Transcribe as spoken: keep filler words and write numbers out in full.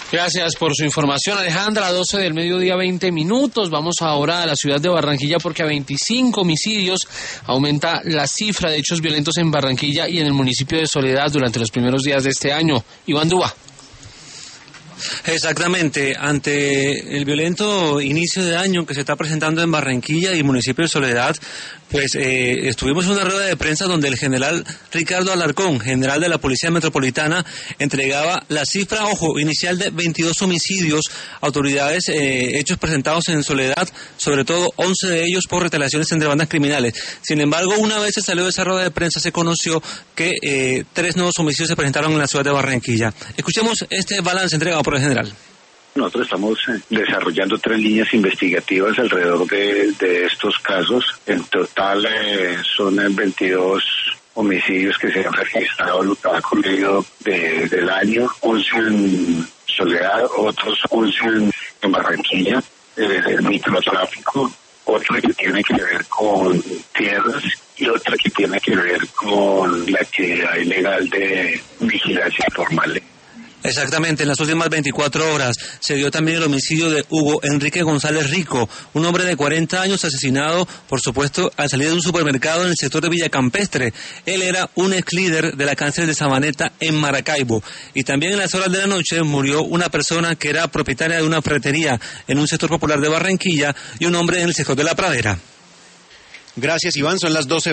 Gracias por su información, Alejandra. doce del mediodía, veinte minutos. Vamos ahora a la ciudad de Barranquilla porque a veinticinco homicidios aumenta la cifra de hechos violentos en Barranquilla y en el municipio de Soledad durante los primeros días de este año. Iván Duba. Exactamente, ante el violento inicio de año que se está presentando en Barranquilla y municipio de Soledad, pues eh, estuvimos en una rueda de prensa donde el general Ricardo Alarcón, general de la Policía Metropolitana, entregaba la cifra, ojo, inicial de veintidós homicidios, autoridades, eh, hechos presentados en Soledad, sobre todo once de ellos por retaliaciones entre bandas criminales. Sin embargo, una vez se salió de esa rueda de prensa, se conoció que eh, tres nuevos homicidios se presentaron en la ciudad de Barranquilla. Escuchemos este balance entregado por el general. Nosotros estamos desarrollando tres líneas investigativas alrededor de, de estos casos. En total eh, son veintidós homicidios que se han registrado a lo que ha ocurrido de, del año, once en Soledad, otros once en, en Barranquilla, eh, el microtráfico, otro que tiene que ver con tierras y otra que tiene que ver con la actividad ilegal de vigilancia informal. Exactamente, en las últimas veinticuatro horas se dio también el homicidio de Hugo Enrique González Rico, un hombre de cuarenta años asesinado, por supuesto, al salir de un supermercado en el sector de Villa Campestre. Él era un ex líder de la cárcel de Sabaneta en Maracaibo. Y también en las horas de la noche murió una persona que era propietaria de una ferretería en un sector popular de Barranquilla y un hombre en el sector de La Pradera. Gracias, Iván, son las doce.